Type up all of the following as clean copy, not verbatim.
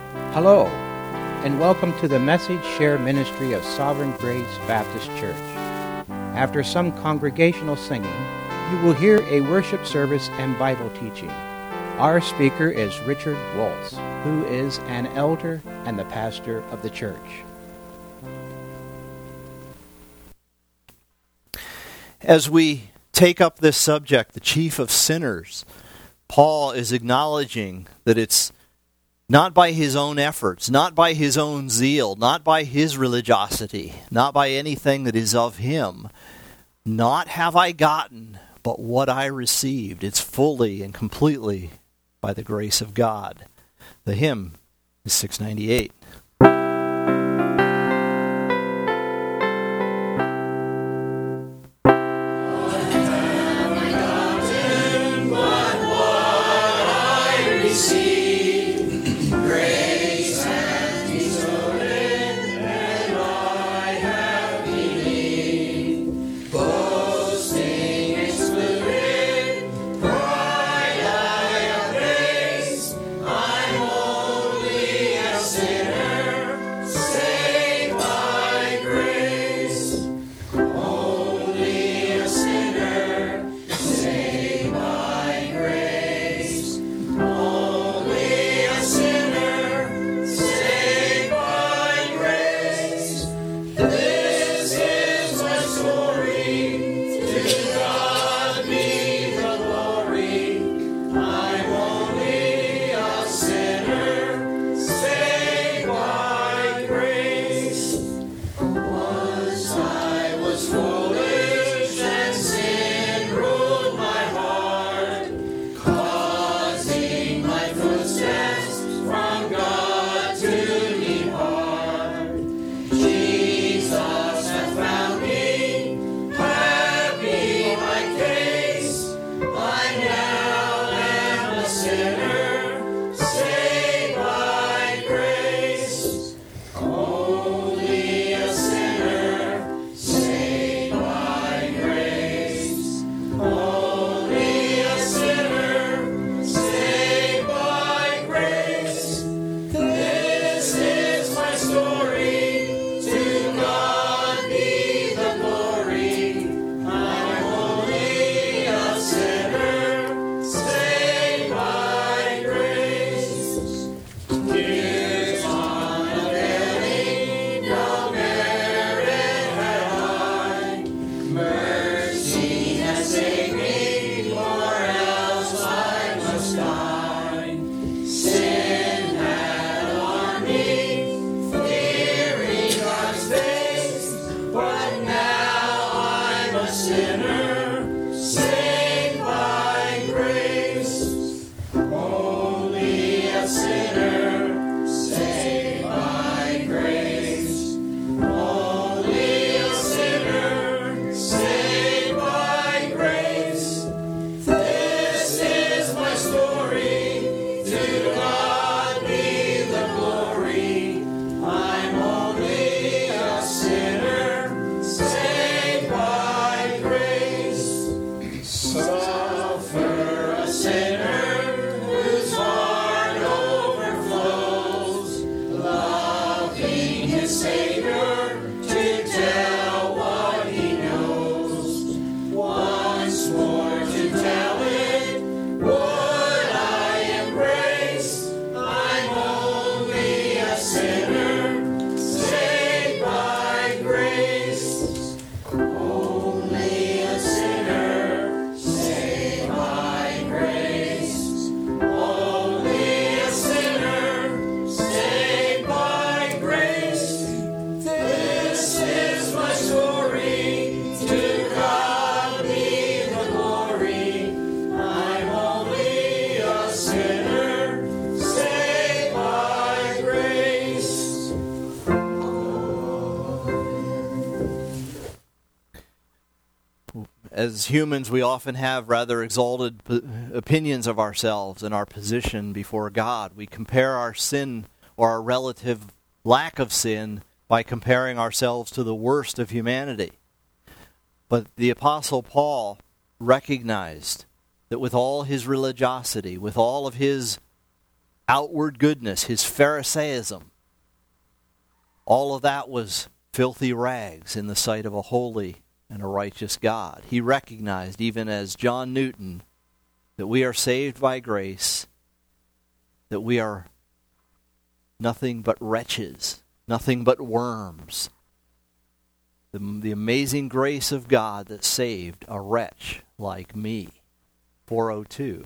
Hello, and welcome to the Message Share Ministry of Sovereign Grace Baptist Church. After some congregational singing, you will hear a worship service and Bible teaching. Our speaker is Richard Waltz, who is an elder and the pastor of the church. As we take up this subject, the chief of sinners, Paul is acknowledging that it's not by his own efforts, not by his own zeal, not by his religiosity, not by anything that is of him. Not have I gotten, but what I received. It's fully and completely by the grace of God. The hymn is 698. As humans, we often have rather exalted opinions of ourselves and our position before God. We compare our sin or our relative lack of sin by comparing ourselves to the worst of humanity. But the Apostle Paul recognized that with all his religiosity, with all of his outward goodness, his Pharisaism, all of that was filthy rags in the sight of a holy and a righteous God. He recognized, even as John Newton, that we are saved by grace, that we are nothing but wretches, nothing but worms. The amazing grace of God that saved a wretch like me. 402.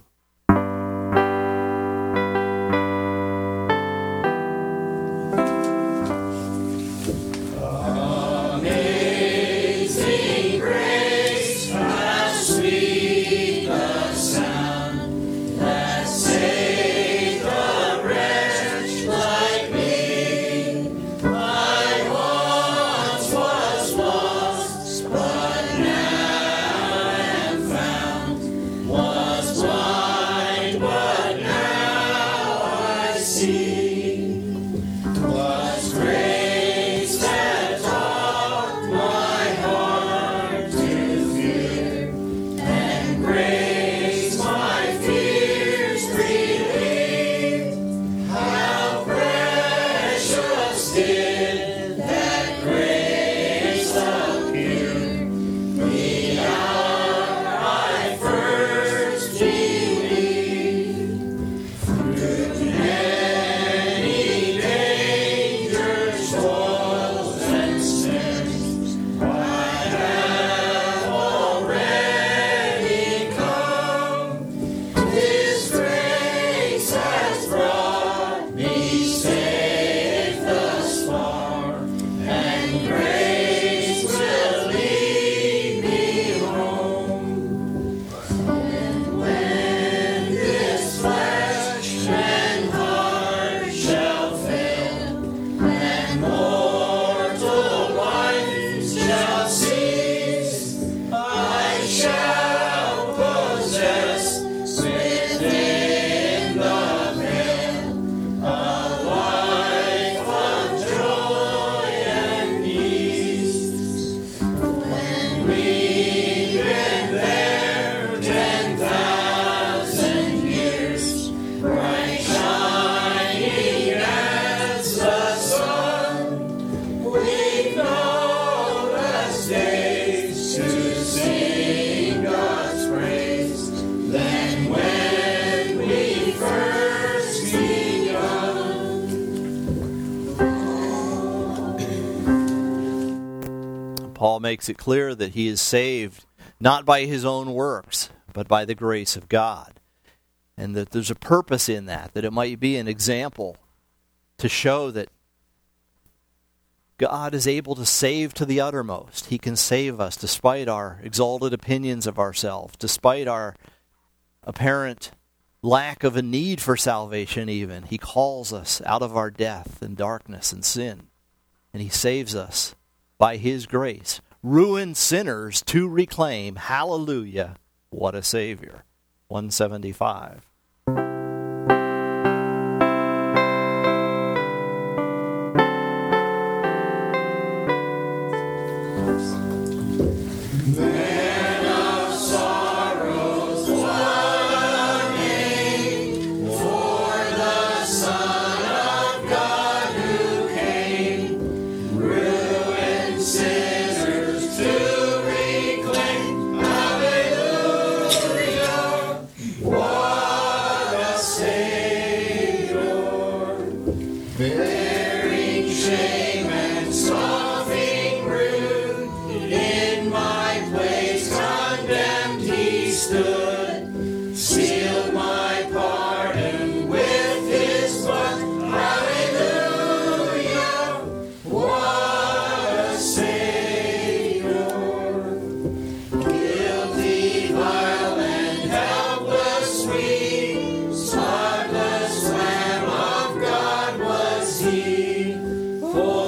Paul makes it clear that he is saved not by his own works, but by the grace of God. And that there's a purpose in that it might be an example to show that God is able to save to the uttermost. He can save us despite our exalted opinions of ourselves, despite our apparent lack of a need for salvation even. He calls us out of our death and darkness and sin. And he saves us by his grace. Ruined sinners to reclaim. Hallelujah. What a Savior. 175. For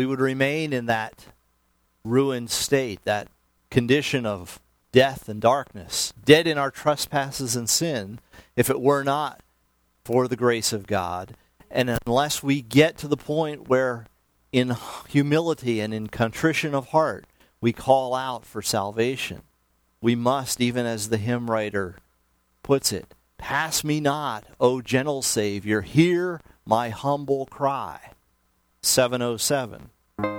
would remain in that ruined state, that condition of death and darkness, dead in our trespasses and sin, if it were not for the grace of God. And unless we get to the point where in humility and in contrition of heart we call out for salvation, we must, even as the hymn writer puts it, pass me not, O gentle Savior, hear my humble cry. 707.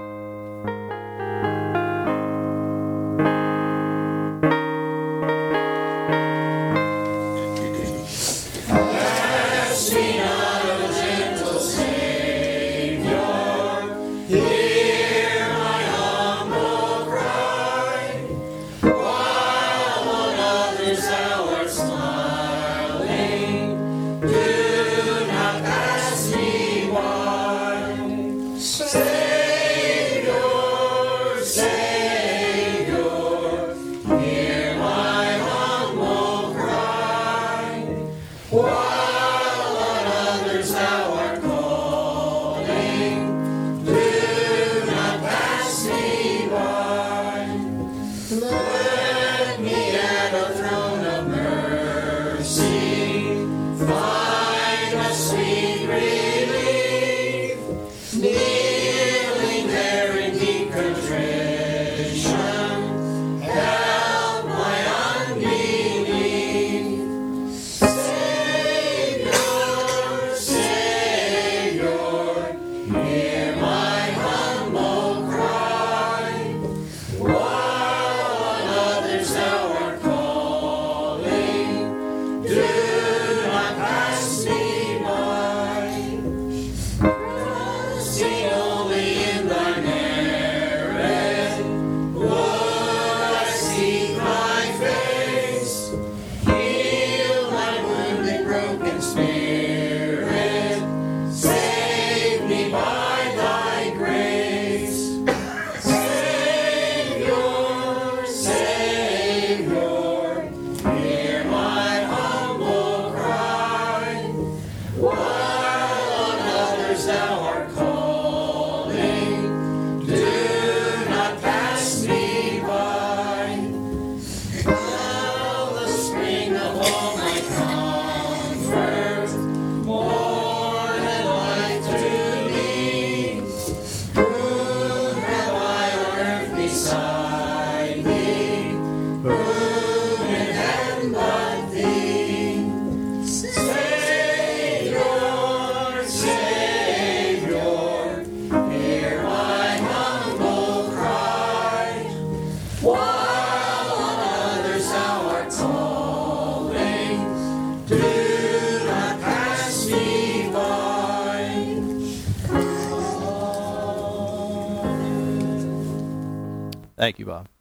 Thank you, Bob.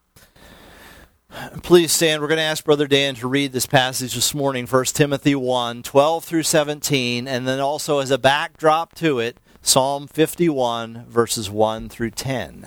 Please stand. We're going to ask Brother Dan to read this passage this morning, 1 Timothy 1, 12 through 17, and then also as a backdrop to it, Psalm 51, verses 1 through 10.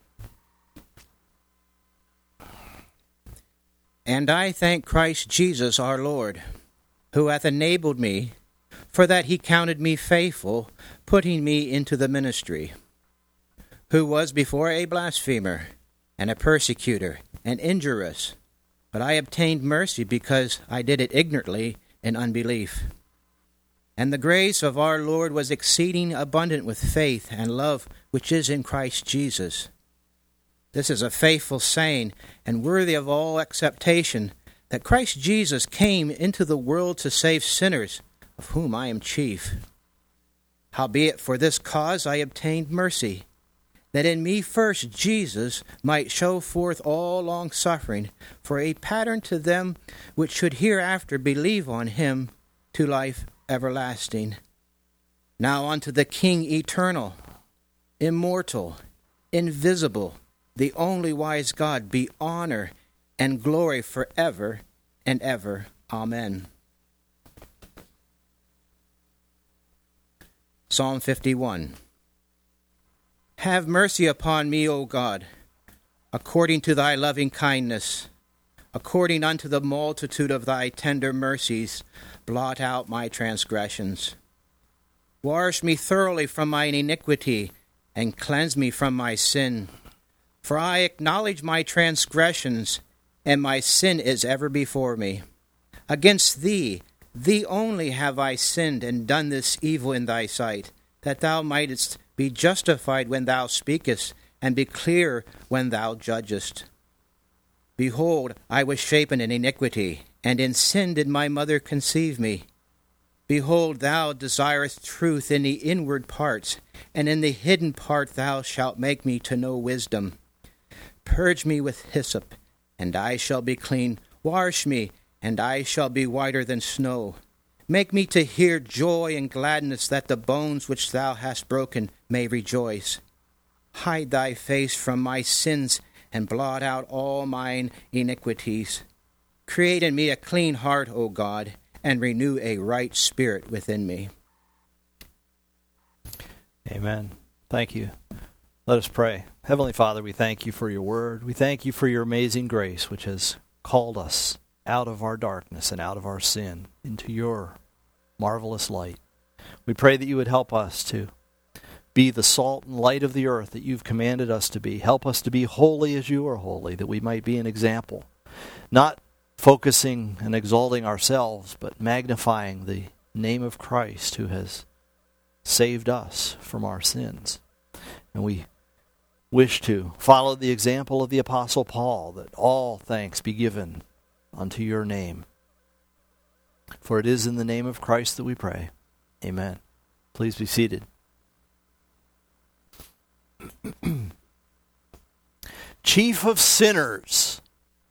And I thank Christ Jesus our Lord, who hath enabled me, for that he counted me faithful, putting me into the ministry, who was before a blasphemer, and a persecutor, and injurious. But I obtained mercy because I did it ignorantly in unbelief. And the grace of our Lord was exceeding abundant with faith and love which is in Christ Jesus. This is a faithful saying, and worthy of all acceptation, that Christ Jesus came into the world to save sinners, of whom I am chief. Howbeit for this cause I obtained mercy, that in me first Jesus might show forth all longsuffering, for a pattern to them which should hereafter believe on him to life everlasting. Now unto the King eternal, immortal, invisible, the only wise God, be honor and glory forever and ever. Amen. Psalm 51. Have mercy upon me, O God, according to thy loving kindness, according unto the multitude of thy tender mercies, blot out my transgressions. Wash me thoroughly from mine iniquity, and cleanse me from my sin. For I acknowledge my transgressions, and my sin is ever before me. Against thee only have I sinned and done this evil in thy sight, that thou mightest be justified when thou speakest, and be clear when thou judgest. Behold, I was shapen in iniquity, and in sin did my mother conceive me. Behold, thou desirest truth in the inward parts, and in the hidden part thou shalt make me to know wisdom. Purge me with hyssop, and I shall be clean. Wash me, and I shall be whiter than snow. Make me to hear joy and gladness, that the bones which thou hast broken may rejoice. Hide thy face from my sins, and blot out all mine iniquities. Create in me a clean heart, O God, and renew a right spirit within me. Amen. Thank you. Let us pray. Heavenly Father, we thank you for your word. We thank you for your amazing grace, which has called us out of our darkness and out of our sin into your marvelous light. We pray that you would help us to be the salt and light of the earth that you've commanded us to be. Help us to be holy as you are holy, that we might be an example, not focusing and exalting ourselves, but magnifying the name of Christ who has saved us from our sins. And we wish to follow the example of the Apostle Paul, that all thanks be given unto your name. For it is in the name of Christ that we pray. Amen. Please be seated. Chief of sinners.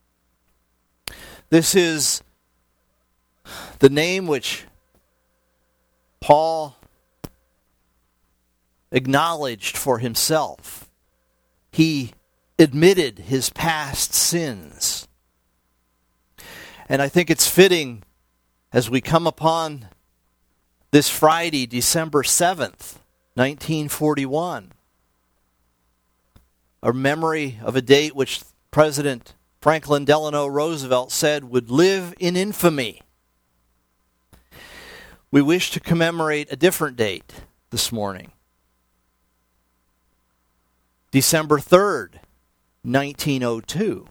This is the name which Paul acknowledged for himself. He admitted his past sins. And I think it's fitting as we come upon this Friday, December 7th, 1941, a memory of a date which President Franklin Delano Roosevelt said would live in infamy. We wish to commemorate a different date this morning. December 3rd, 1902.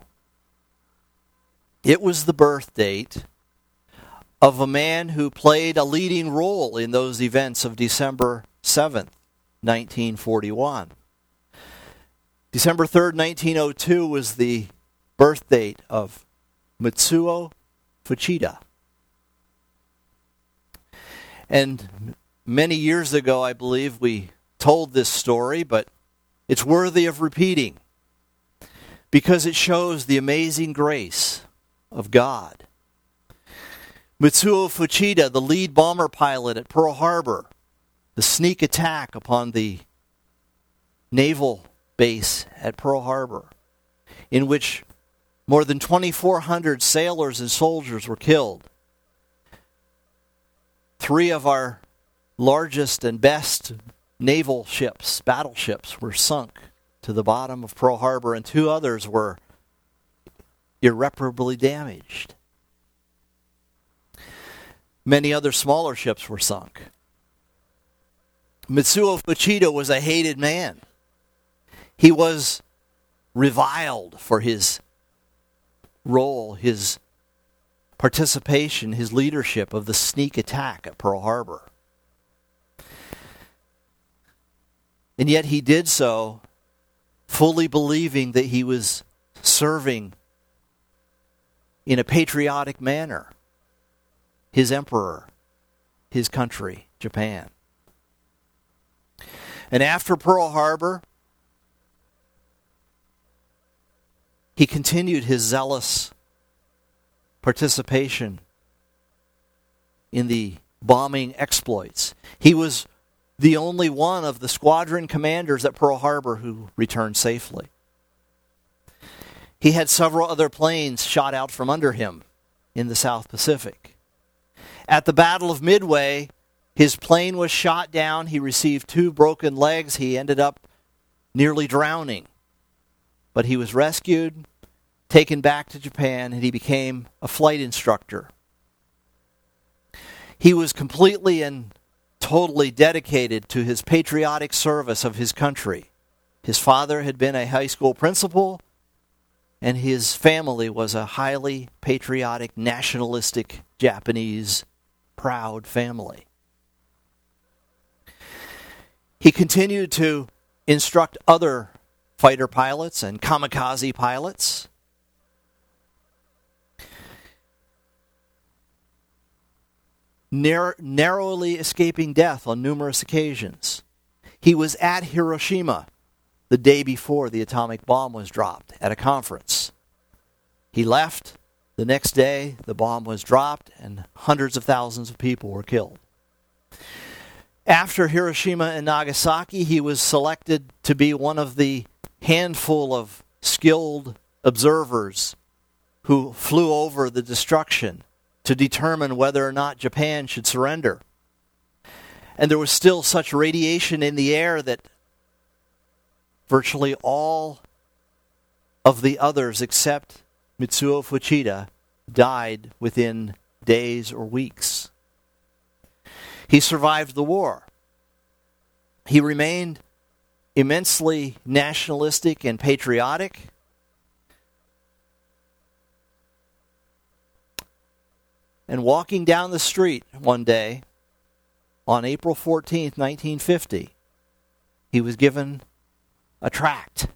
It was the birth date of a man who played a leading role in those events of December 7th, 1941. December 3rd, 1902 was the birth date of Mitsuo Fuchida. And many years ago, I believe, we told this story, but it's worthy of repeating because it shows the amazing grace of God. Mitsuo Fuchida, the lead bomber pilot at Pearl Harbor, the sneak attack upon the naval base at Pearl Harbor, in which more than 2,400 sailors and soldiers were killed. 3 of our largest and best naval ships, battleships, were sunk to the bottom of Pearl Harbor, and 2 others were irreparably damaged. Many other smaller ships were sunk. Mitsuo Fuchida was a hated man. He was reviled for his role, his participation, his leadership of the sneak attack at Pearl Harbor. And yet he did so fully believing that he was serving in a patriotic manner his emperor, his country, Japan. And after Pearl Harbor, he continued his zealous participation in the bombing exploits. He was the only one of the squadron commanders at Pearl Harbor who returned safely. He had several other planes shot out from under him in the South Pacific. At the Battle of Midway, his plane was shot down. He received 2 broken legs. He ended up nearly drowning. But he was rescued, taken back to Japan, and he became a flight instructor. He was completely and totally dedicated to his patriotic service of his country. His father had been a high school principal, and his family was a highly patriotic, nationalistic, Japanese, proud family. He continued to instruct other fighter pilots and kamikaze pilots. Narrowly escaping death on numerous occasions. He was at Hiroshima the day before the atomic bomb was dropped at a conference. He left. The next day, the bomb was dropped and hundreds of thousands of people were killed. After Hiroshima and Nagasaki, he was selected to be one of the handful of skilled observers who flew over the destruction to determine whether or not Japan should surrender. And there was still such radiation in the air that virtually all of the others except Mitsuo Fuchida died within days or weeks. He survived the war. He remained immensely nationalistic and patriotic. And walking down the street one day, on April 14th, 1950, he was given a tract.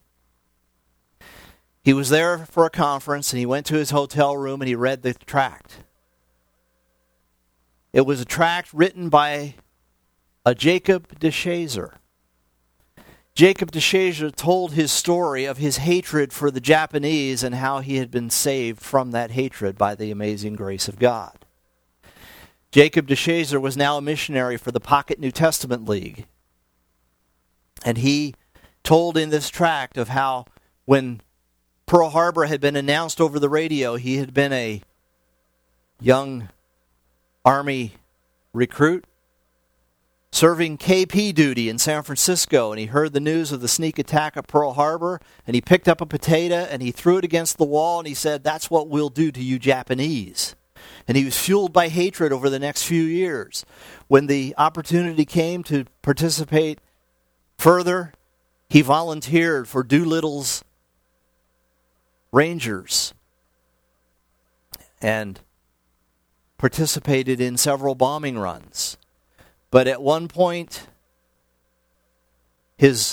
He was there for a conference, and he went to his hotel room and he read the tract. It was a tract written by a Jacob de Shazer. Jacob de Shazer told his story of his hatred for the Japanese and how he had been saved from that hatred by the amazing grace of God. Jacob de Shazer was now a missionary for the Pocket New Testament League. And he told in this tract of how when Pearl Harbor had been announced over the radio, he had been a young Army recruit serving KP duty in San Francisco, and he heard the news of the sneak attack at Pearl Harbor, and he picked up a potato and he threw it against the wall and he said, "That's what we'll do to you Japanese." And he was fueled by hatred over the next few years. When the opportunity came to participate further, he volunteered for Doolittle's Rangers and participated in several bombing runs. But at one point, his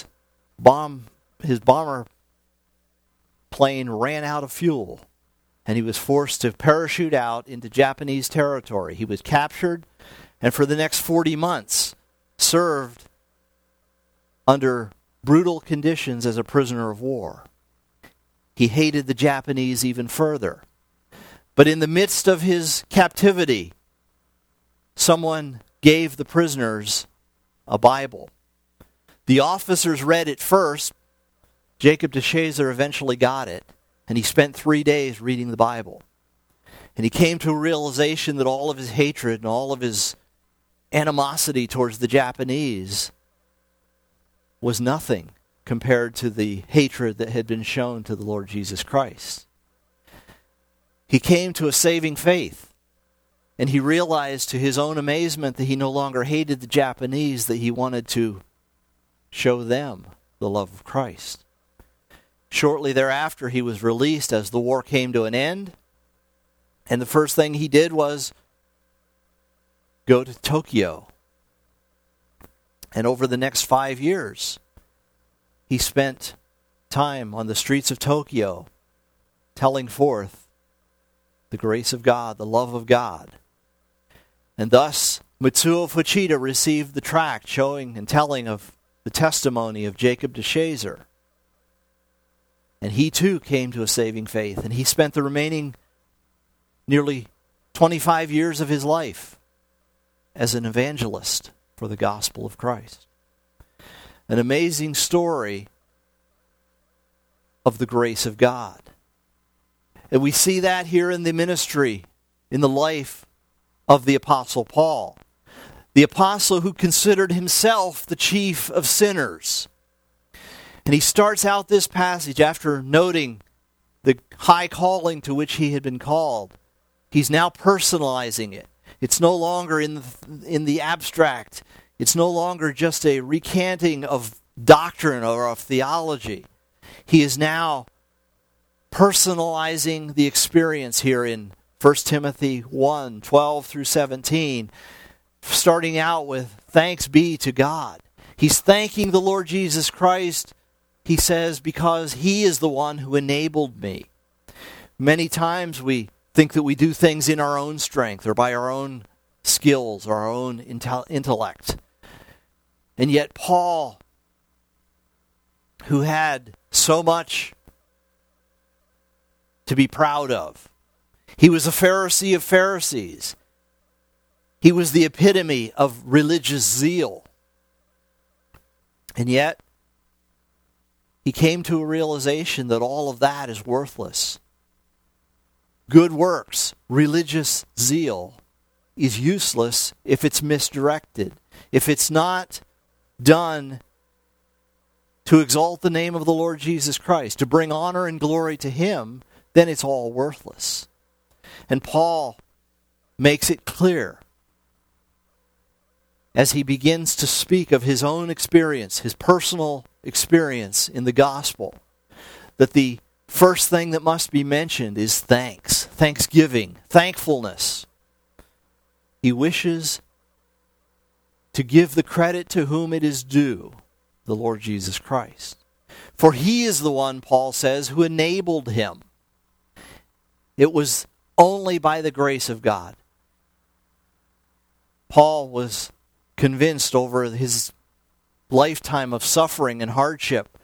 bomber plane ran out of fuel, and he was forced to parachute out into Japanese territory. He was captured, and for the next 40 months, served under brutal conditions as a prisoner of war. He hated the Japanese even further. But in the midst of his captivity, someone gave the prisoners a Bible. The officers read it first. Jacob de Shazer eventually got it, and he spent 3 days reading the Bible. And he came to a realization that all of his hatred and all of his animosity towards the Japanese was nothing compared to the hatred that had been shown to the Lord Jesus Christ. He came to a saving faith, and he realized to his own amazement that he no longer hated the Japanese, that he wanted to show them the love of Christ. Shortly thereafter, he was released as the war came to an end, and the first thing he did was go to Tokyo. And over the next 5 years, he spent time on the streets of Tokyo telling forth the grace of God, the love of God. And thus, Mitsuo Fuchida received the tract showing and telling of the testimony of Jacob de Shazer. And he too came to a saving faith, and he spent the remaining nearly 25 years of his life as an evangelist for the gospel of Christ. An amazing story of the grace of God. And we see that here in the ministry, in the life of the Apostle Paul. The apostle who considered himself the chief of sinners. And he starts out this passage after noting the high calling to which he had been called. He's now personalizing it. It's no longer in the abstract. It's no longer just a recanting of doctrine or of theology. He is now personalizing the experience here in 1 Timothy 1, 12 through 17, starting out with thanks be to God. He's thanking the Lord Jesus Christ, he says, because he is the one who enabled me. Many times we think that we do things in our own strength or by our own skills or our own intellect. And yet Paul, who had so much to be proud of, he was a Pharisee of Pharisees. He was the epitome of religious zeal. And yet, he came to a realization that all of that is worthless. Good works, religious zeal, is useless if it's misdirected. If it's not done to exalt the name of the Lord Jesus Christ, to bring honor and glory to him, then it's all worthless. And Paul makes it clear as he begins to speak of his own experience, his personal experience in the gospel, that the first thing that must be mentioned is thanksgiving, thankfulness. He wishes to give the credit to whom it is due, the Lord Jesus Christ. For he is the one, Paul says, who enabled him. It was only by the grace of God. Paul was convinced over his lifetime of suffering and hardship,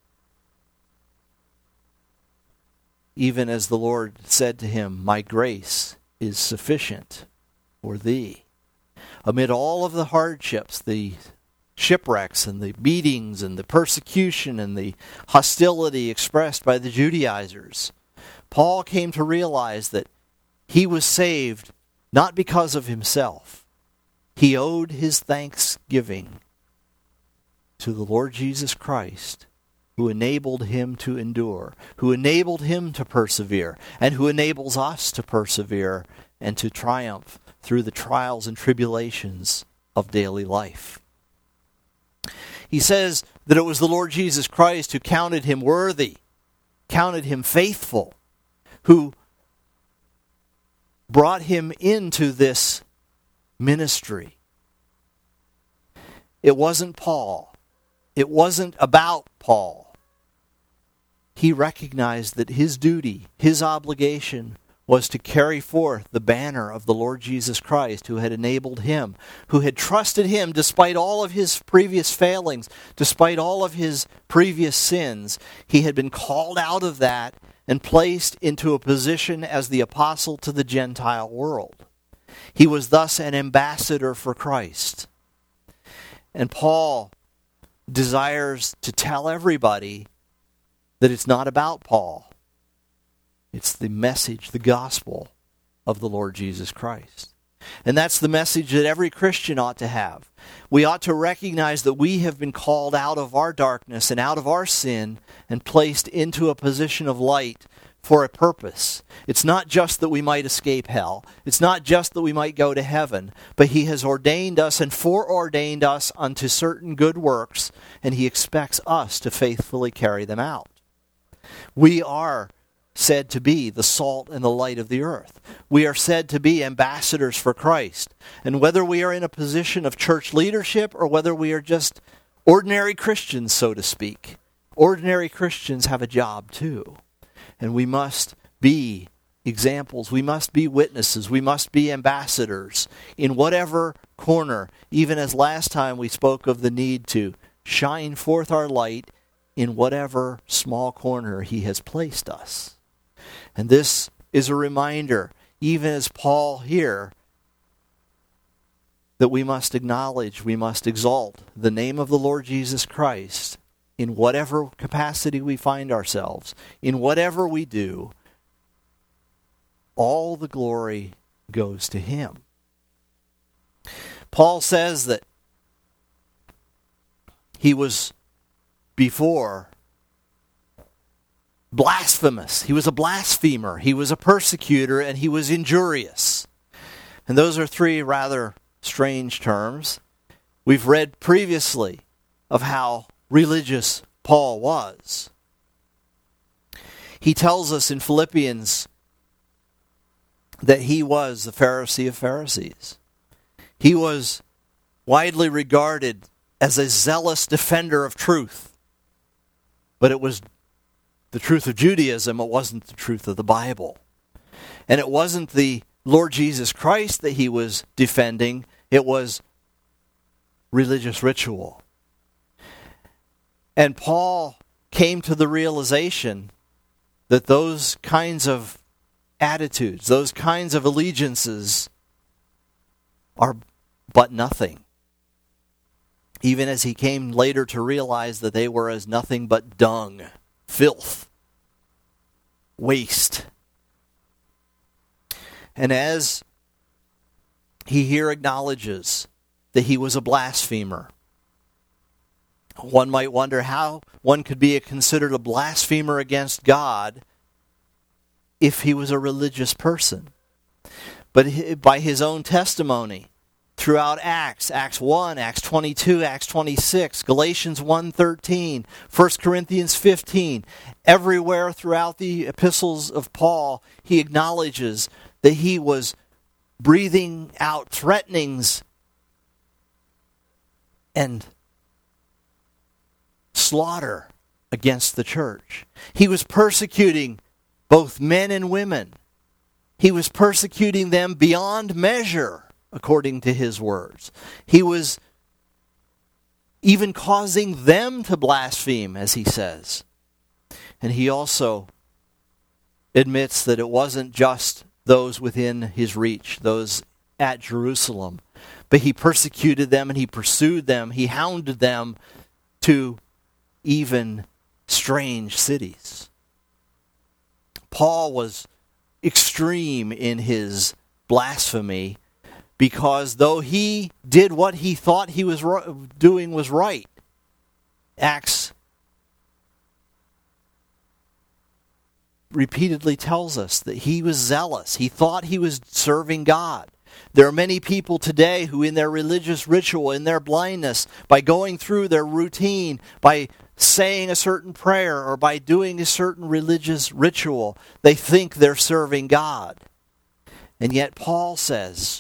even as the Lord said to him, "My grace is sufficient for thee." Amid all of the hardships, the shipwrecks and the beatings and the persecution and the hostility expressed by the Judaizers, Paul came to realize that he was saved not because of himself. He owed his thanksgiving to the Lord Jesus Christ, who enabled him to endure, who enabled him to persevere, and who enables us to persevere and to triumph through the trials and tribulations of daily life. He says that it was the Lord Jesus Christ who counted him worthy, counted him faithful, who brought him into this ministry. It wasn't Paul. It wasn't about Paul. He recognized that his duty, his obligation, was to carry forth the banner of the Lord Jesus Christ, who had enabled him, who had trusted him despite all of his previous failings, despite all of his previous sins. He had been called out of that and placed into a position as the apostle to the Gentile world. He was thus an ambassador for Christ. And Paul desires to tell everybody that it's not about Paul. It's the message, the gospel of the Lord Jesus Christ. And that's the message that every Christian ought to have. We ought to recognize that we have been called out of our darkness and out of our sin and placed into a position of light for a purpose. It's not just that we might escape hell. It's not just that we might go to heaven. But he has ordained us and foreordained us unto certain good works, and he expects us to faithfully carry them out. We are said to be the salt and the light of the earth. We are said to be ambassadors for Christ. And whether we are in a position of church leadership or whether we are just ordinary Christians, so to speak, ordinary Christians have a job too. And we must be examples. We must be witnesses. We must be ambassadors in whatever corner, even as last time we spoke of the need to shine forth our light in whatever small corner he has placed us. And this is a reminder, even as Paul here, that we must acknowledge, we must exalt the name of the Lord Jesus Christ in whatever capacity we find ourselves, in whatever we do. All the glory goes to him. Paul says that he was before blasphemous. He was a blasphemer. He was a persecutor, and he was injurious. And those are three rather strange terms. We've read previously of how religious Paul was. He tells us in Philippians that he was the Pharisee of Pharisees. He was widely regarded as a zealous defender of truth. But it was the truth of Judaism, it wasn't the truth of the Bible. And it wasn't the Lord Jesus Christ that he was defending, it was religious ritual. And Paul came to the realization that those kinds of attitudes, those kinds of allegiances are but nothing. Even as he came later to realize that they were as nothing but dung, filth, waste. And as he here acknowledges that he was a blasphemer, one might wonder how one could be considered a blasphemer against God if he was a religious person. But by his own testimony, throughout Acts 1, Acts 22, Acts 26, Galatians 1:13, 1 Corinthians 15, everywhere throughout the epistles of Paul, he acknowledges that he was breathing out threatenings and slaughter against the church. He was persecuting both men and women. He was persecuting them beyond measure, according to his words. He was even causing them to blaspheme, as he says. And he also admits that it wasn't just those within his reach, those at Jerusalem, but he persecuted them and he pursued them, he hounded them to even strange cities. Paul was extreme in his blasphemy because though he did what he thought he was doing was right, Acts repeatedly tells us that he was zealous. He thought he was serving God. There are many people today who in their religious ritual, in their blindness, by going through their routine, by saying a certain prayer or by doing a certain religious ritual, they think they're serving God. And yet Paul says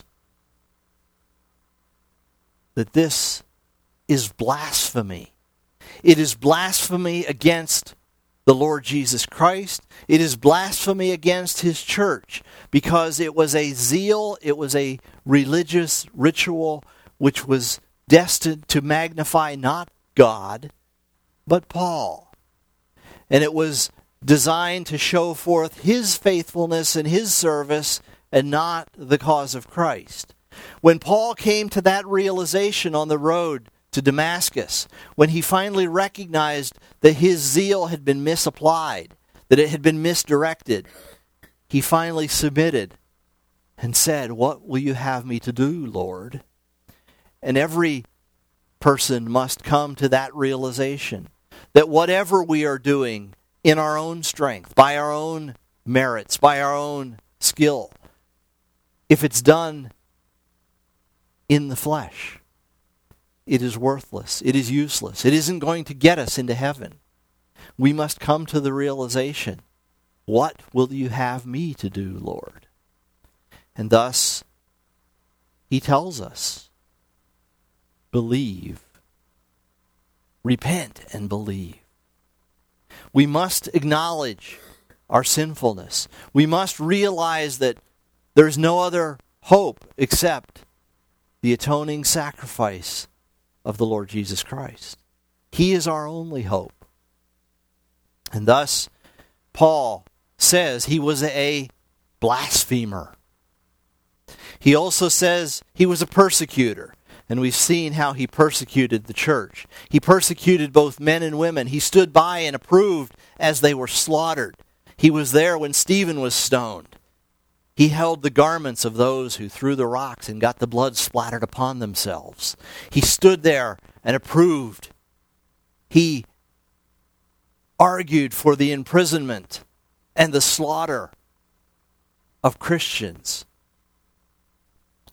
that this is blasphemy. It is blasphemy against the Lord Jesus Christ. It is blasphemy against his church because it was a zeal, it was a religious ritual which was destined to magnify not God, but Paul. And it was designed to show forth his faithfulness and his service and not the cause of Christ. When Paul came to that realization on the road to Damascus, when he finally recognized that his zeal had been misapplied, that it had been misdirected, he finally submitted and said, "What will you have me to do, Lord?" And every person must come to that realization that whatever we are doing in our own strength, by our own merits, by our own skill, if it's done in the flesh, it is worthless. It is useless. It isn't going to get us into heaven. We must come to the realization, what will you have me to do, Lord? And thus, he tells us, believe. Repent and believe. We must acknowledge our sinfulness. We must realize that there's no other hope except the atoning sacrifice of the Lord Jesus Christ. He is our only hope. And thus, Paul says he was a blasphemer. He also says he was a persecutor. And we've seen how he persecuted the church. He persecuted both men and women. He stood by and approved as they were slaughtered. He was there when Stephen was stoned. He held the garments of those who threw the rocks and got the blood splattered upon themselves. He stood there and approved. He argued for the imprisonment and the slaughter of Christians.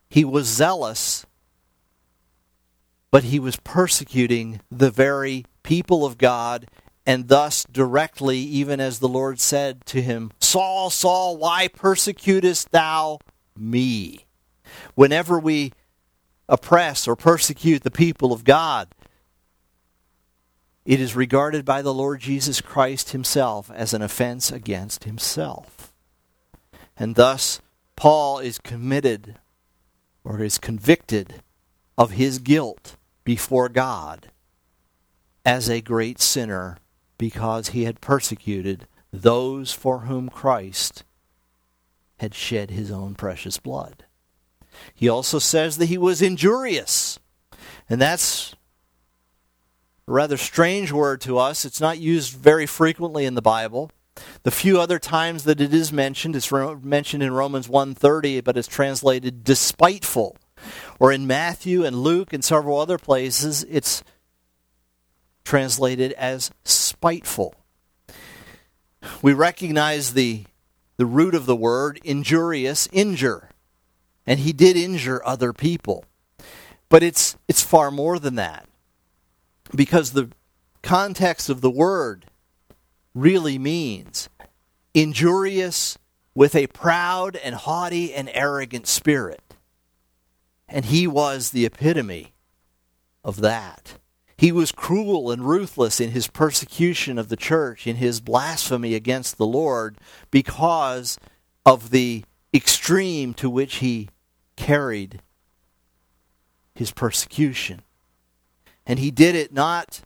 He was zealous, but he was persecuting the very people of God, and thus directly, even as the Lord said to him, Saul, Saul, why persecutest thou me? Whenever we oppress or persecute the people of God, it is regarded by the Lord Jesus Christ himself as an offense against himself. And thus, Paul is committed or is convicted of his guilt before God as a great sinner because he had persecuted those for whom Christ had shed his own precious blood. He also says that he was injurious. And that's a rather strange word to us. It's not used very frequently in the Bible. The few other times that it is mentioned, it's mentioned in Romans 1:30, but it's translated despiteful. Or in Matthew and Luke and several other places, it's translated as spiteful. We recognize the root of the word, injurious, injure. And he did injure other people. But it's far more than that. Because the context of the word really means injurious with a proud and haughty and arrogant spirit. And he was the epitome of that. He was cruel and ruthless in his persecution of the church, in his blasphemy against the Lord, because of the extreme to which he carried his persecution. And he did it not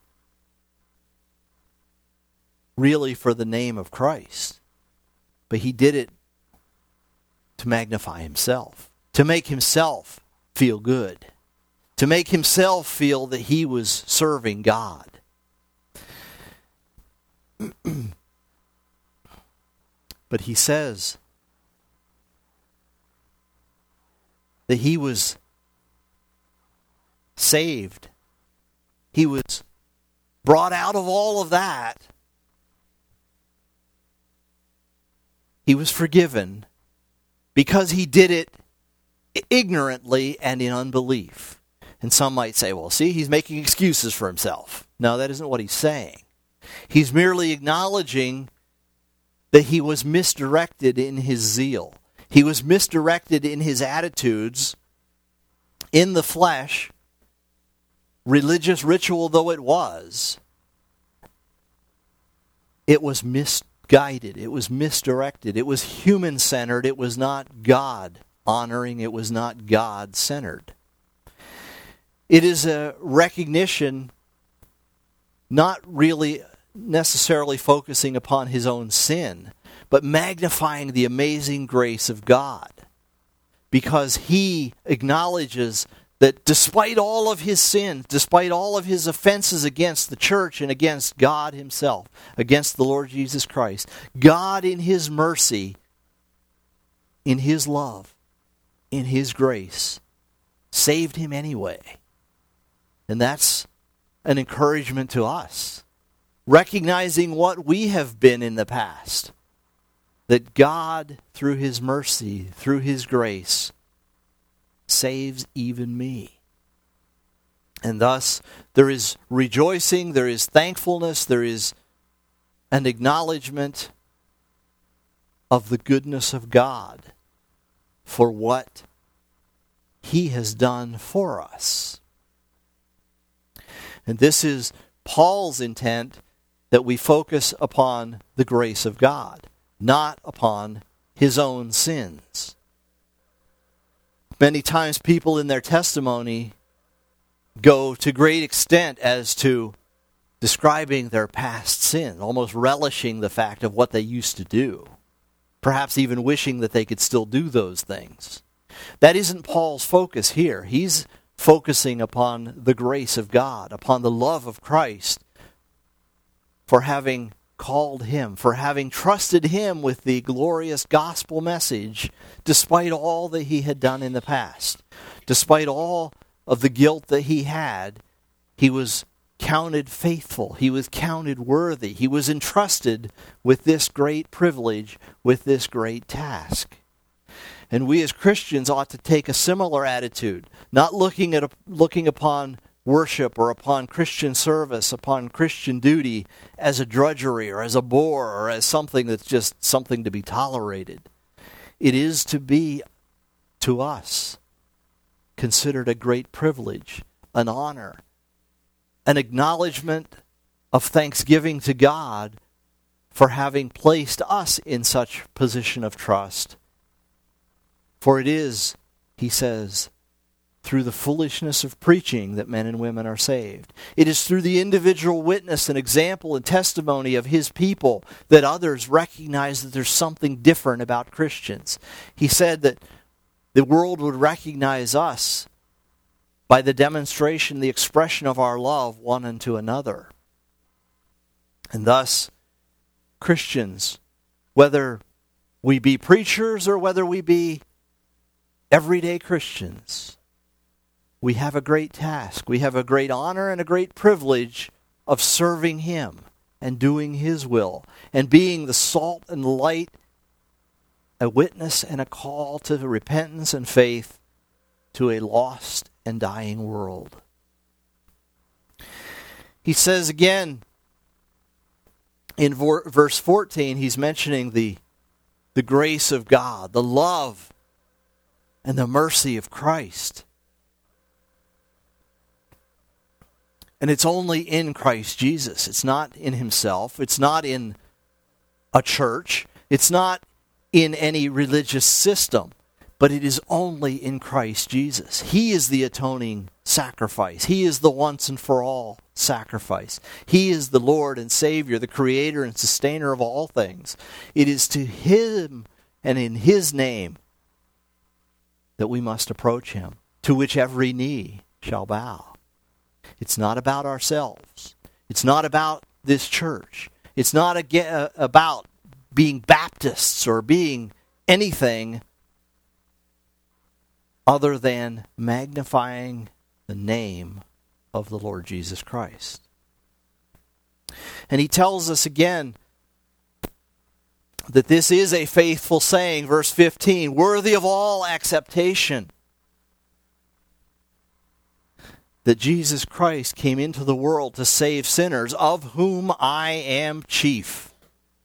really for the name of Christ, but he did it to magnify himself, to make himself feel good, to make himself feel that he was serving God. But he says that he was saved. He was brought out of all of that. He was forgiven because he did it ignorantly and in unbelief. And some might say, well, see, he's making excuses for himself. No, that isn't what he's saying. He's merely acknowledging that he was misdirected in his zeal. He was misdirected in his attitudes in the flesh, religious ritual though it was. It was misguided. It was misdirected. It was human-centered. It was not God-honoring. It was not God-centered. It is a recognition not really necessarily focusing upon his own sin, but magnifying the amazing grace of God. Because he acknowledges that despite all of his sins, despite all of his offenses against the church and against God himself, against the Lord Jesus Christ, God in his mercy, in his love, in his grace, saved him anyway. And that's an encouragement to us, recognizing what we have been in the past, that God, through his mercy, through his grace, saves even me. And thus, there is rejoicing, there is thankfulness, there is an acknowledgement of the goodness of God for what he has done for us. And this is Paul's intent, that we focus upon the grace of God, not upon his own sins. Many times people in their testimony go to great extent as to describing their past sin, almost relishing the fact of what they used to do, perhaps even wishing that they could still do those things. That isn't Paul's focus here. He's focusing upon the grace of God, upon the love of Christ, for having called him, for having trusted him with the glorious gospel message, despite all that he had done in the past. Despite all of the guilt that he had, he was counted faithful. He was counted worthy. He was entrusted with this great privilege, with this great task. And we as Christians ought to take a similar attitude, not looking upon worship or upon Christian service, upon Christian duty as a drudgery or as a bore or as something that's just something to be tolerated. It is to be, to us, considered a great privilege, an honor, an acknowledgement of thanksgiving to God for having placed us in such position of trust. For it is, he says, through the foolishness of preaching that men and women are saved. It is through the individual witness and example and testimony of his people that others recognize that there's something different about Christians. He said that the world would recognize us by the demonstration, the expression of our love one unto another. And thus, Christians, whether we be preachers or whether we be everyday Christians, we have a great task. We have a great honor and a great privilege of serving him and doing his will and being the salt and light, a witness and a call to repentance and faith to a lost and dying world. He says again in verse 14, he's mentioning the grace of God, the love and the mercy of Christ. And it's only in Christ Jesus. It's not in himself. It's not in a church. It's not in any religious system. But it is only in Christ Jesus. He is the atoning sacrifice. He is the once and for all sacrifice. He is the Lord and Savior, the Creator and Sustainer of all things. It is to him and in his name that we must approach him, to which every knee shall bow. It's not about ourselves. It's not about this church. It's not about being Baptists or being anything other than magnifying the name of the Lord Jesus Christ. And he tells us again that this is a faithful saying, verse 15, worthy of all acceptation, that Jesus Christ came into the world to save sinners, of whom I am chief.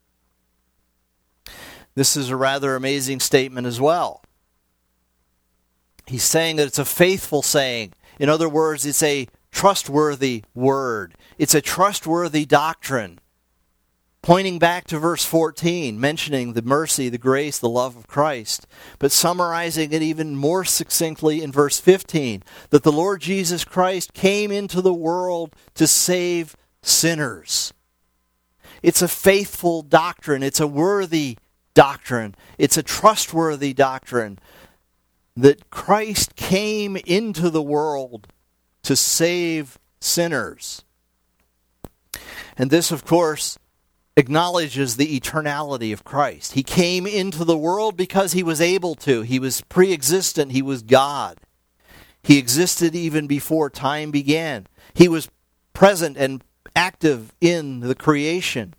This is a rather amazing statement as well. He's saying that it's a faithful saying. In other words, it's a trustworthy word. It's a trustworthy doctrine. Pointing back to verse 14, mentioning the mercy, the grace, the love of Christ, but summarizing it even more succinctly in verse 15, that the Lord Jesus Christ came into the world to save sinners. It's a faithful doctrine. It's a worthy doctrine. It's a trustworthy doctrine that Christ came into the world to save sinners. And this, of course, acknowledges the eternality of Christ. He came into the world because he was able to. He was pre-existent. He was God. He existed even before time began. He was present and active in the creation.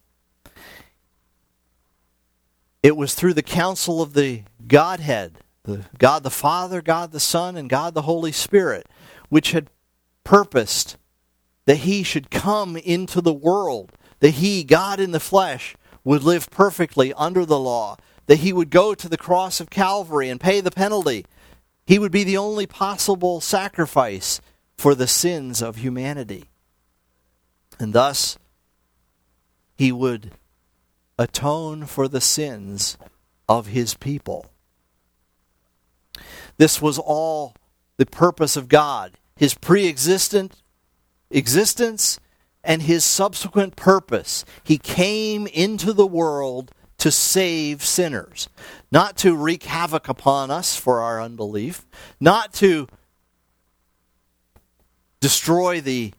It was through the counsel of the Godhead, God the Father, God the Son, and God the Holy Spirit, which had purposed that he should come into the world, that he, God in the flesh, would live perfectly under the law, that he would go to the cross of Calvary and pay the penalty. He would be the only possible sacrifice for the sins of humanity. And thus, he would atone for the sins of his people. This was all the purpose of God, his pre-existent existence and his subsequent purpose. He came into the world to save sinners, not to wreak havoc upon us for our unbelief, not to destroy the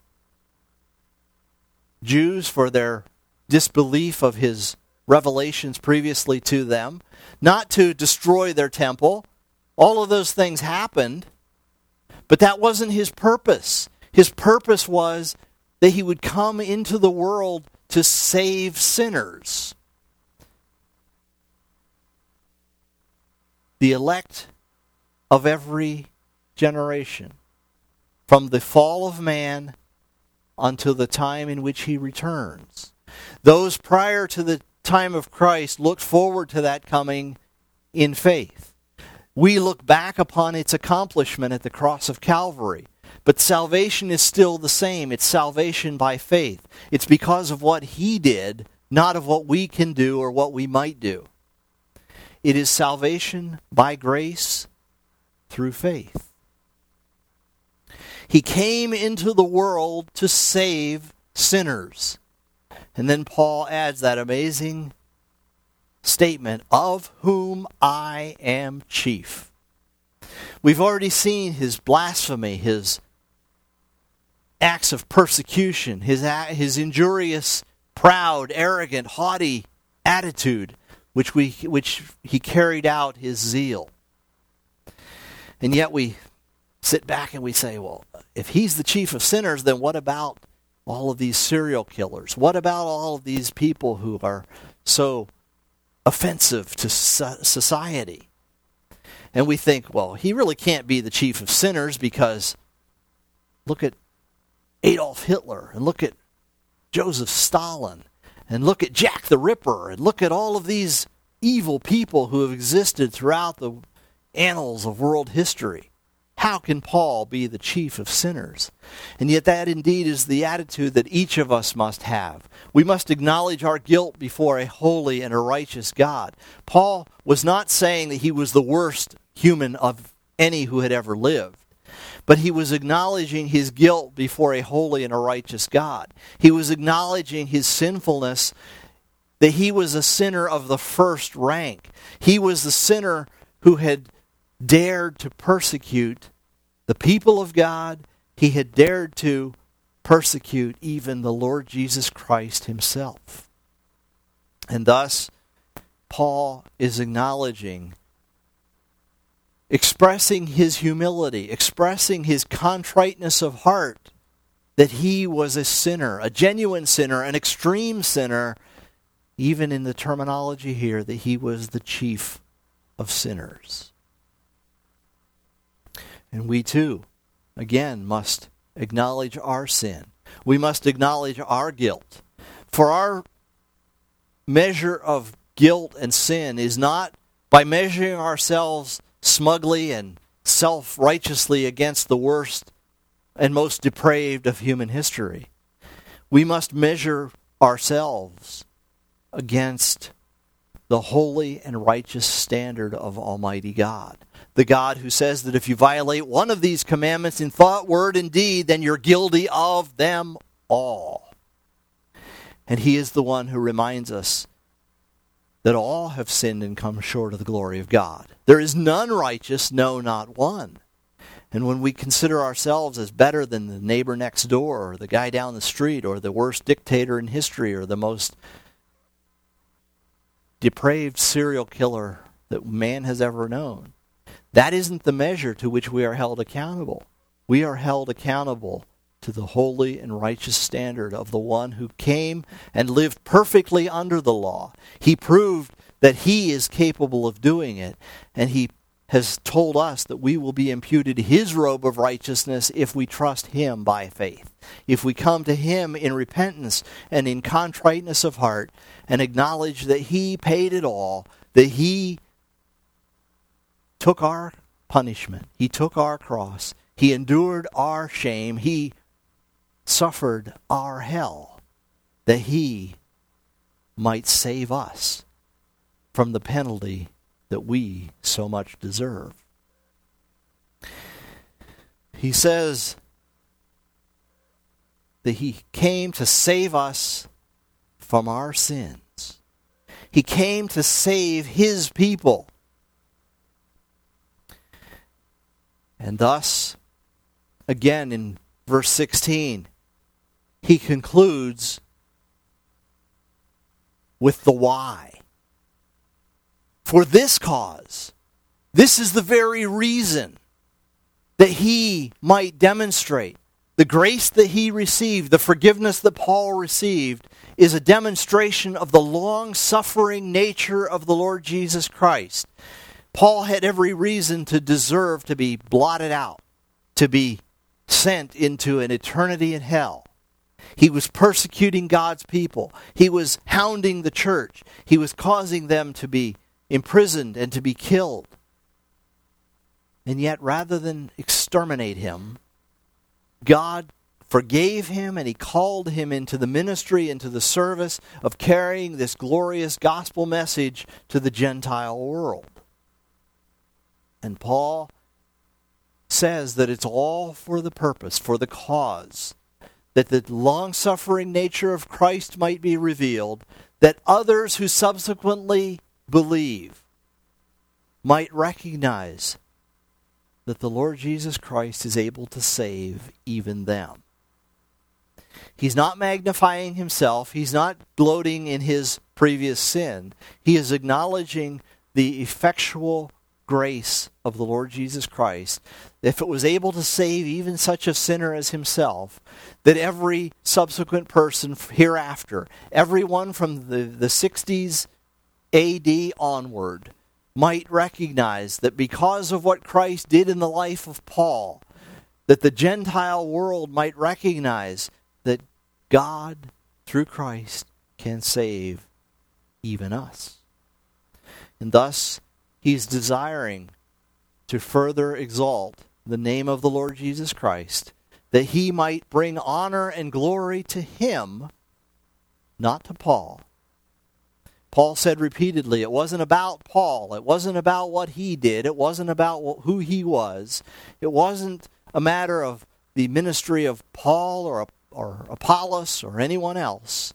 Jews for their disbelief of his revelations previously to them, not to destroy their temple. All of those things happened, but that wasn't his purpose. His purpose was that he would come into the world to save sinners. the elect of every generation, from the fall of man until the time in which he returns. Those prior to the time of Christ looked forward to that coming in faith. We look back upon its accomplishment at the cross of Calvary. But salvation is still the same. It's salvation by faith. It's because of what he did, not of what we can do or what we might do. It is salvation by grace through faith. He came into the world to save sinners. And then Paul adds that amazing statement, of whom I am chief. We've already seen his blasphemy, his acts of persecution, his injurious, proud, arrogant, haughty attitude, which he carried out his zeal. And yet we sit back and we say, well, if he's the chief of sinners, then what about all of these serial killers? What about all of these people who are so offensive to society? And we think, well, he really can't be the chief of sinners because look at Adolf Hitler, and look at Joseph Stalin, and look at Jack the Ripper, and look at all of these evil people who have existed throughout the annals of world history. How can Paul be the chief of sinners? And yet that indeed is the attitude that each of us must have. We must acknowledge our guilt before a holy and a righteous God. Paul was not saying that he was the worst human of any who had ever lived, but he was acknowledging his guilt before a holy and a righteous God. He was acknowledging his sinfulness, that he was a sinner of the first rank. He was the sinner who had dared to persecute the people of God. He had dared to persecute even the Lord Jesus Christ himself. And thus, Paul is acknowledging, expressing his humility, expressing his contriteness of heart, that he was a sinner, a genuine sinner, an extreme sinner, even in the terminology here, that he was the chief of sinners. And we too, again, must acknowledge our sin. We must acknowledge our guilt. For our measure of guilt and sin is not by measuring ourselves smugly and self-righteously against the worst and most depraved of human history. We must measure ourselves against the holy and righteous standard of Almighty God. The God who says that if you violate one of these commandments in thought, word, and deed, then you're guilty of them all. And he is the one who reminds us that all have sinned and come short of the glory of God. There is none righteous, no, not one. And when we consider ourselves as better than the neighbor next door, or the guy down the street, or the worst dictator in history, or the most depraved serial killer that man has ever known, that isn't the measure to which we are held accountable. We are held accountable to the holy and righteous standard of the one who came and lived perfectly under the law. He proved that he is capable of doing it, and he has told us that we will be imputed his robe of righteousness if we trust him by faith. If we come to him in repentance and in contriteness of heart and acknowledge that he paid it all, that he took our punishment, he took our cross, he endured our shame, he suffered our hell, that he might save us from the penalty that we so much deserve. He says that he came to save us from our sins. He came to save his people. And thus, again in verse 16, he concludes with the why. For this cause, this is the very reason that he might demonstrate the grace that he received, the forgiveness that Paul received, is a demonstration of the long-suffering nature of the Lord Jesus Christ. Paul had every reason to deserve to be blotted out, to be sent into an eternity in hell. He was persecuting God's people. He was hounding the church. He was causing them to be imprisoned and to be killed. And yet, rather than exterminate him, God forgave him and he called him into the ministry, into the service of carrying this glorious gospel message to the Gentile world. And Paul says that it's all for the purpose, for the cause, that the long-suffering nature of Christ might be revealed, that others who subsequently believe might recognize that the Lord Jesus Christ is able to save even them. He's not magnifying himself. He's not gloating in his previous sin. He is acknowledging the effectual grace of the Lord Jesus Christ. If it was able to save even such a sinner as himself, that every subsequent person hereafter, everyone from the 60s AD onward, might recognize that because of what Christ did in the life of Paul, that the Gentile world might recognize that God, through Christ, can save even us. And thus, he's desiring to further exalt the name of the Lord Jesus Christ, that he might bring honor and glory to him, not to Paul. Paul said repeatedly, it wasn't about Paul. It wasn't about what he did. It wasn't about who he was. It wasn't a matter of the ministry of Paul or Apollos or anyone else.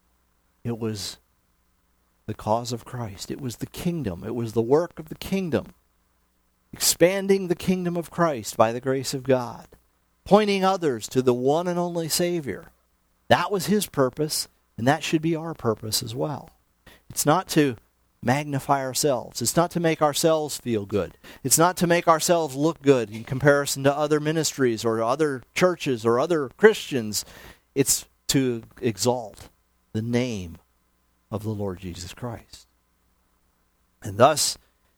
It was the cause of Christ. It was the kingdom. It was the work of the kingdom. Expanding the kingdom of Christ by the grace of God. Pointing others to the one and only Savior. That was his purpose, and that should be our purpose as well. It's not to magnify ourselves. It's not to make ourselves feel good. It's not to make ourselves look good in comparison to other ministries or other churches or other Christians. It's to exalt the name of the Lord Jesus Christ. And thus,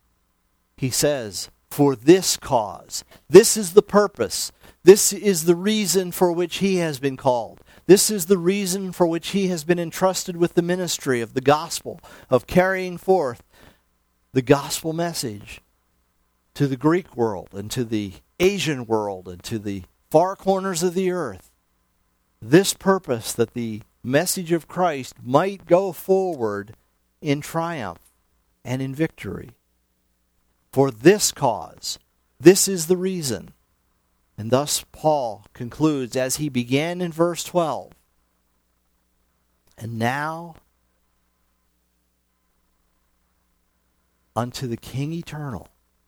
he says, for this cause, this is the purpose, this is the reason for which he has been called. This is the reason for which he has been entrusted with the ministry of the gospel, of carrying forth the gospel message to the Greek world and to the Asian world and to the far corners of the earth. This purpose, that the message of Christ might go forward in triumph and in victory. For this cause, this is the reason. And thus Paul concludes as he began in verse 12. And now unto the King eternal,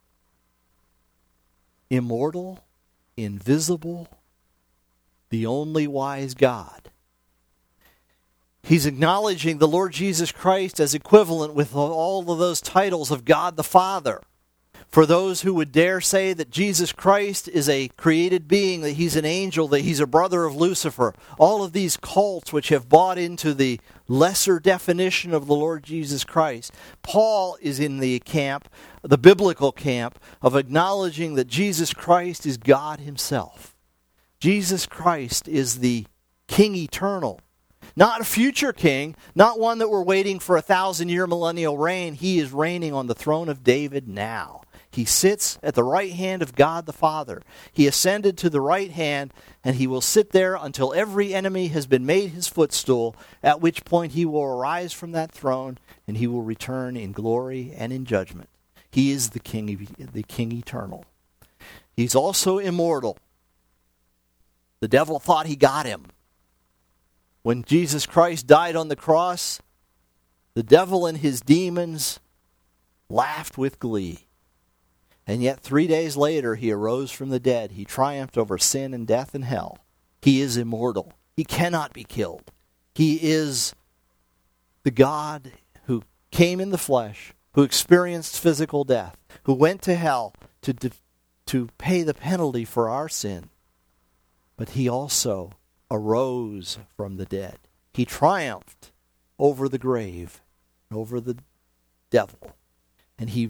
immortal, invisible, the only wise God. He's acknowledging the Lord Jesus Christ as equivalent with all of those titles of God the Father. For those who would dare say that Jesus Christ is a created being, that he's an angel, that he's a brother of Lucifer, all of these cults which have bought into the lesser definition of the Lord Jesus Christ, Paul is in the camp, the biblical camp, of acknowledging that Jesus Christ is God himself. Jesus Christ is the King eternal. Not a future king, not one that we're waiting for 1,000-year millennial reign. He is reigning on the throne of David now. He sits at the right hand of God the Father. He ascended to the right hand, and he will sit there until every enemy has been made his footstool, at which point he will arise from that throne, and he will return in glory and in judgment. He is the King eternal. He's also immortal. The devil thought he got him. When Jesus Christ died on the cross, the devil and his demons laughed with glee. And yet 3 days later, he arose from the dead. He triumphed over sin and death and hell. He is immortal. He cannot be killed. He is the God who came in the flesh, who experienced physical death, who went to hell to pay the penalty for our sin. But he also arose from the dead. He triumphed over the grave, over the devil. And he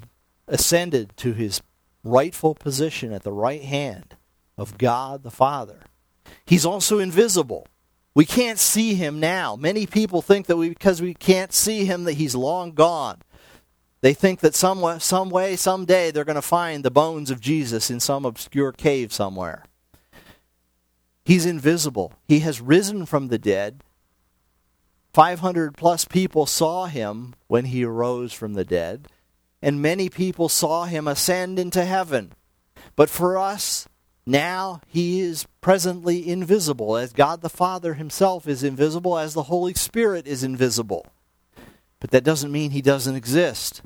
ascended to his rightful position at the right hand of God the Father. He's also invisible. We can't see him now. Many people think that because we can't see him that he's long gone. They think that someday they're going to find the bones of Jesus in some obscure cave somewhere. He's invisible. He has risen from the dead. 500 plus people saw him when he arose from the dead, and many people saw him ascend into heaven. But for us, now he is presently invisible, as God the Father himself is invisible, as the Holy Spirit is invisible. But that doesn't mean he doesn't exist.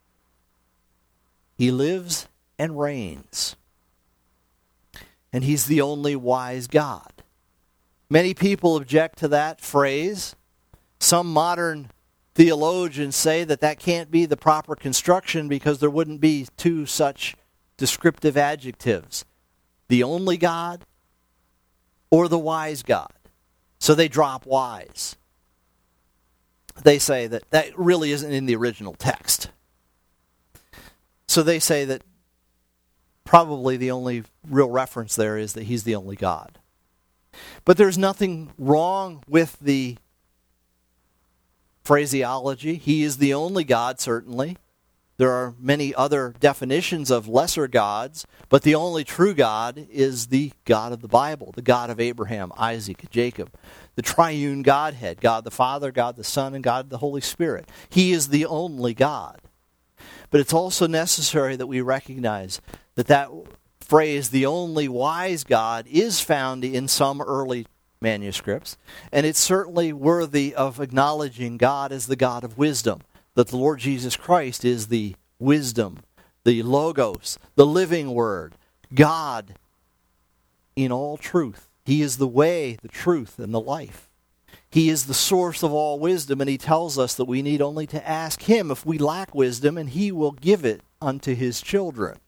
He lives and reigns. And he's the only wise God. Many people object to that phrase. Some modern theologians say that can't be the proper construction because there wouldn't be two such descriptive adjectives. The only God or the wise God. So they drop wise. They say that really isn't in the original text. So they say that probably the only real reference there is that he's the only God. But there's nothing wrong with the phraseology. He is the only God, certainly. There are many other definitions of lesser gods, but the only true God is the God of the Bible, the God of Abraham, Isaac, and Jacob, the triune Godhead, God the Father, God the Son, and God the Holy Spirit. He is the only God. But it's also necessary that we recognize that phrase, the only wise God, is found in some early manuscripts, and it's certainly worthy of acknowledging God as the God of wisdom, that the Lord Jesus Christ is the wisdom, the Logos, the living Word, God in all truth. He is the way, the truth, and the life. He is the source of all wisdom, and he tells us that we need only to ask him if we lack wisdom, and he will give it unto his children.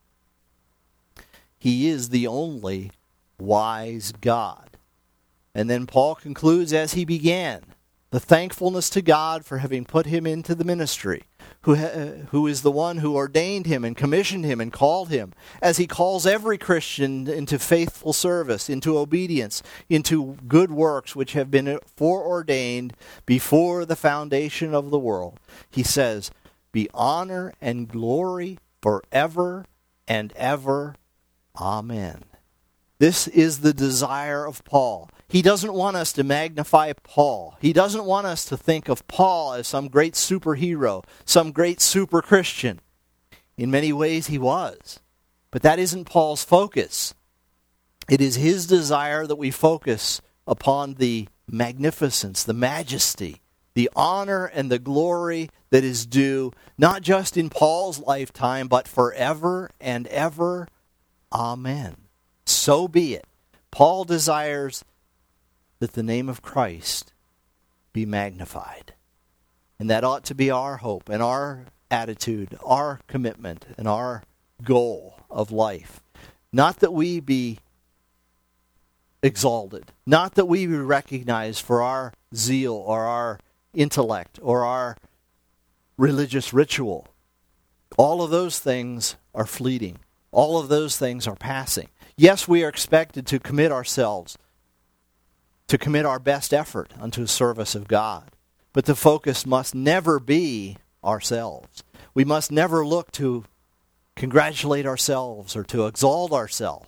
He is the only wise God. And then Paul concludes as he began, the thankfulness to God for having put him into the ministry, who is the one who ordained him and commissioned him and called him, as he calls every Christian into faithful service, into obedience, into good works which have been foreordained before the foundation of the world. He says, be honor and glory forever and ever. Amen. This is the desire of Paul. He doesn't want us to magnify Paul. He doesn't want us to think of Paul as some great superhero, some great super Christian. In many ways he was. But that isn't Paul's focus. It is his desire that we focus upon the magnificence, the majesty, the honor and the glory that is due, not just in Paul's lifetime, but forever and ever. Amen. So be it. Paul desires that the name of Christ be magnified. And that ought to be our hope and our attitude, our commitment, and our goal of life. Not that we be exalted, not that we be recognized for our zeal or our intellect or our religious ritual. All of those things are fleeting. All of those things are passing. Yes, we are expected to commit ourselves, to commit our best effort unto the service of God. But the focus must never be ourselves. We must never look to congratulate ourselves or to exalt ourselves.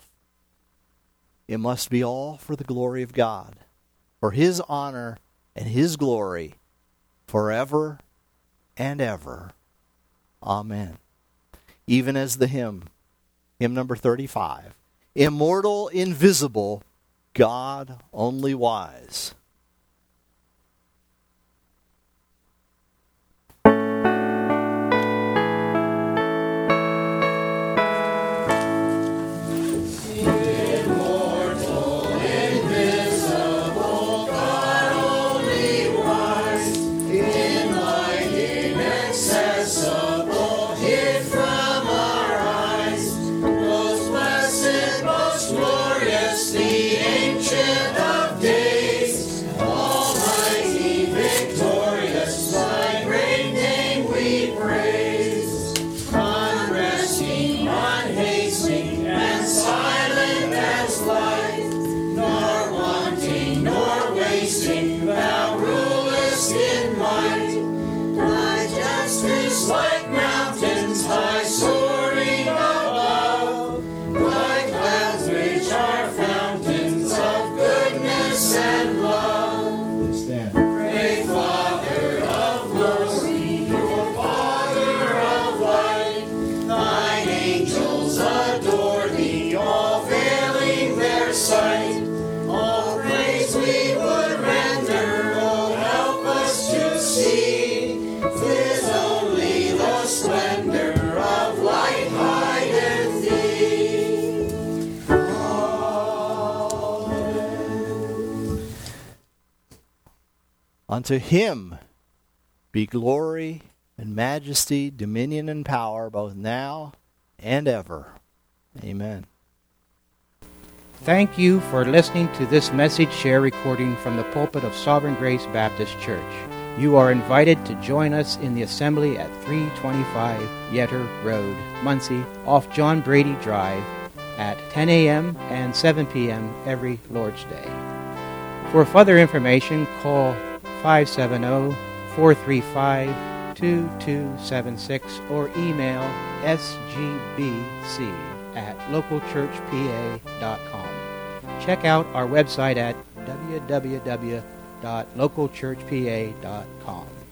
It must be all for the glory of God, for his honor and his glory forever and ever. Amen. Even as the hymn number 35, immortal, invisible, God only wise. The ancient of days, like mountains high soaring above, like clouds which are fountains of goodness and love. Stand. Great Father of glory, your Father of light, thine angels adore thee, all veiling their sight. All praise we would render, oh help us to see, 'tis only the splendor of light hideth thee. Amen. Unto him be glory and majesty, dominion and power, both now and ever. Amen. Thank you for listening to this message share recording from the pulpit of Sovereign Grace Baptist Church. You are invited to join us in the assembly at 325 Yetter Road, Muncie, off John Brady Drive at 10 a.m. and 7 p.m. every Lord's Day. For further information, call 570-435-2276 or email sgbc@localchurchpa.com. Check out our website at www.localchurchpa.com.